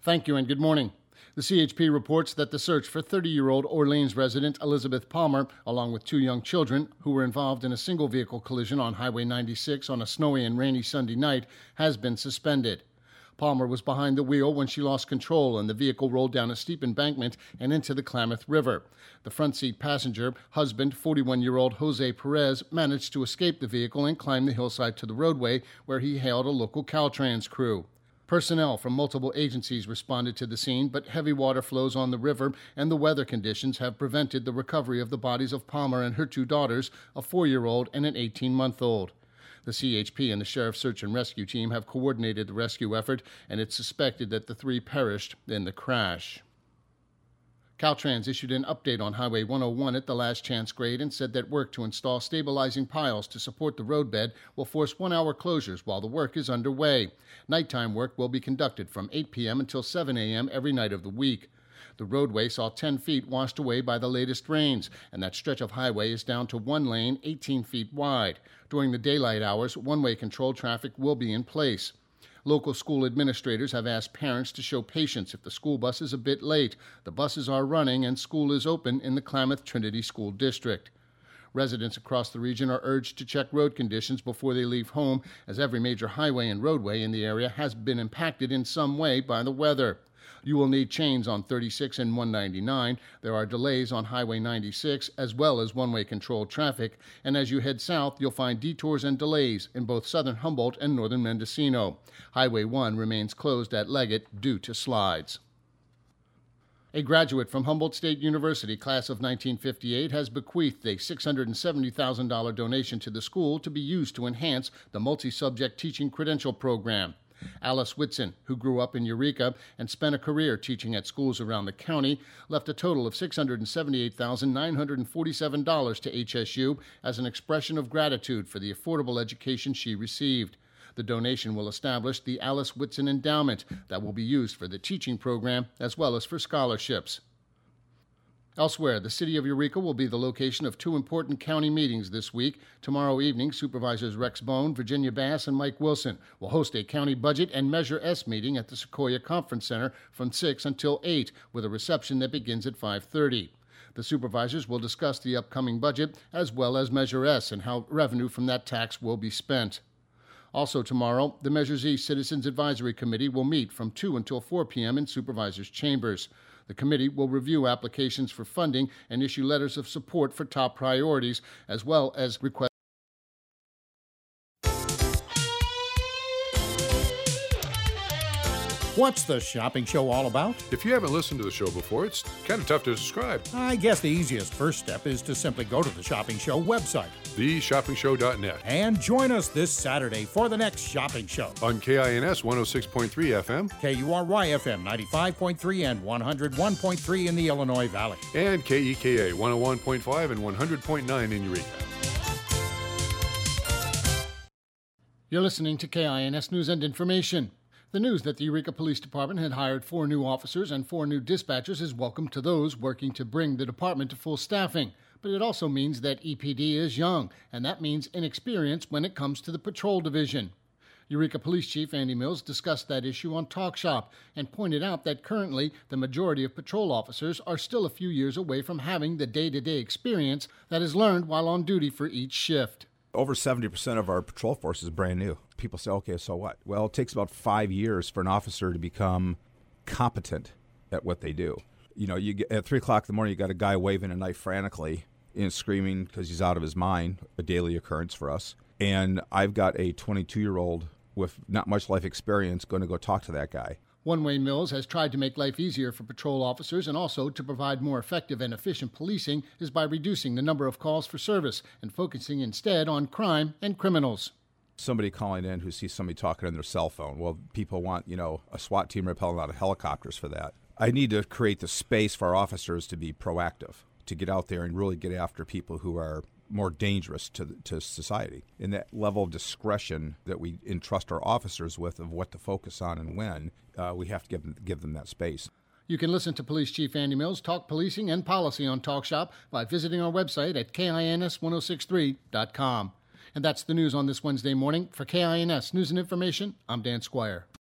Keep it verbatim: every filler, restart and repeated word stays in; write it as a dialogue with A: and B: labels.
A: Thank you and good morning. The C H P reports that the search for thirty-year-old Orleans resident Elizabeth Palmer, along with two young children who were involved in a single-vehicle collision on Highway ninety-six on a snowy and rainy Sunday night, has been suspended. Palmer was behind the wheel when she lost control and the vehicle rolled down a steep embankment and into the Klamath River. The front seat passenger, husband, forty-one-year-old Jose Perez, managed to escape the vehicle and climb the hillside to the roadway, where he hailed a local Caltrans crew. Personnel from multiple agencies responded to the scene, but heavy water flows on the river and the weather conditions have prevented the recovery of the bodies of Palmer and her two daughters, a four-year-old and an eighteen-month-old. The C H P and the Sheriff's Search and Rescue Team have coordinated the rescue effort, and it's suspected that the three perished in the crash. Caltrans issued an update on Highway one oh one at the last chance grade and said that work to install stabilizing piles to support the roadbed will force one-hour closures while the work is underway. Nighttime work will be conducted from eight p.m. until seven a.m. every night of the week. The roadway saw ten feet washed away by the latest rains, and that stretch of highway is down to one lane, eighteen feet wide. During the daylight hours, one-way controlled traffic will be in place. Local school administrators have asked parents to show patience if the school bus is a bit late. The buses are running and school is open in the Klamath Trinity School District. Residents across the region are urged to check road conditions before they leave home, as every major highway and roadway in the area has been impacted in some way by the weather. You will need chains on thirty-six and one ninety-nine. There are delays on Highway ninety-six as well as one-way controlled traffic. And as you head south, you'll find detours and delays in both southern Humboldt and northern Mendocino. Highway one remains closed at Leggett due to slides. A graduate from Humboldt State University, class of nineteen fifty-eight, has bequeathed a six hundred seventy thousand dollars donation to the school to be used to enhance the multi-subject teaching credential program. Alice Whitson, who grew up in Eureka and spent a career teaching at schools around the county, left a total of six hundred seventy-eight thousand nine hundred forty-seven dollars to H S U as an expression of gratitude for the affordable education she received. The donation will establish the Alice Whitson Endowment that will be used for the teaching program as well as for scholarships. Elsewhere, the city of Eureka will be the location of two important county meetings this week. Tomorrow evening, Supervisors Rex Bone, Virginia Bass, and Mike Wilson will host a county budget and Measure S meeting at the Sequoia Conference Center from six until eight, with a reception that begins at five thirty. The supervisors will discuss the upcoming budget as well as Measure S and how revenue from that tax will be spent. Also tomorrow, the Measure Z Citizens Advisory Committee will meet from two until four p.m. in supervisors' chambers. The committee will review applications for funding and issue letters of support for top priorities, as well as request.
B: What's the shopping show all about?
C: If you haven't listened to the show before, it's kind of tough to describe.
B: I guess the easiest first step is to simply go to the Shopping Show website,
C: the shopping show dot net,
B: and join us this Saturday for the next shopping show.
C: On K I N S one oh six point three F M,
B: K U R Y F M ninety-five point three and one oh one point three in the Illinois Valley,
C: and K E K A one oh one point five and one hundred point nine in Eureka.
A: You're listening to K I N S News and Information. The news that the Eureka Police Department had hired four new officers and four new dispatchers is welcome to those working to bring the department to full staffing. But it also means that E P D is young, and that means inexperience when it comes to the patrol division. Eureka Police Chief Andy Mills discussed that issue on Talk Shop and pointed out that currently the majority of patrol officers are still a few years away from having the day-to-day experience that is learned while on duty for each shift.
D: Over seventy percent of our patrol force is brand new. People say, okay, so what? Well, it takes about five years for an officer to become competent at what they do. You know, you get, at three o'clock in the morning, you got a guy waving a knife frantically and screaming because he's out of his mind, a daily occurrence for us. And I've got a twenty-two-year-old with not much life experience going to go talk to that guy.
A: One Way Mills has tried to make life easier for patrol officers and also to provide more effective and efficient policing is by reducing the number of calls for service and focusing instead on crime and criminals.
D: Somebody calling in who sees somebody talking on their cell phone. Well, people want, you know, a SWAT team repelling out of helicopters for that. I need to create the space for our officers to be proactive, to get out there and really get after people who are more dangerous to to society. And that level of discretion that we entrust our officers with of what to focus on and when, uh, we have to give them, give them that space.
A: You can listen to Police Chief Andy Mills talk policing and policy on Talk Shop by visiting our website at K I N S ten sixty-three dot com. And that's the news on this Wednesday morning. For K I N S News and Information, I'm Dan Squire.